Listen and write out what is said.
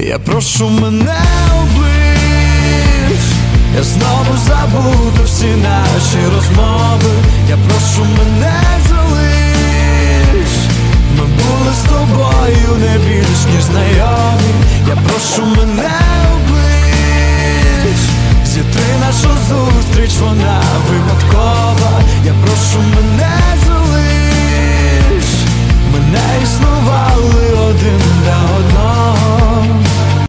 Я прошу, мене облиш, я знову забуду всі наші розмови. Я прошу, мене залиш, ми були з тобою не більш ніж знайомі. Я прошу, мене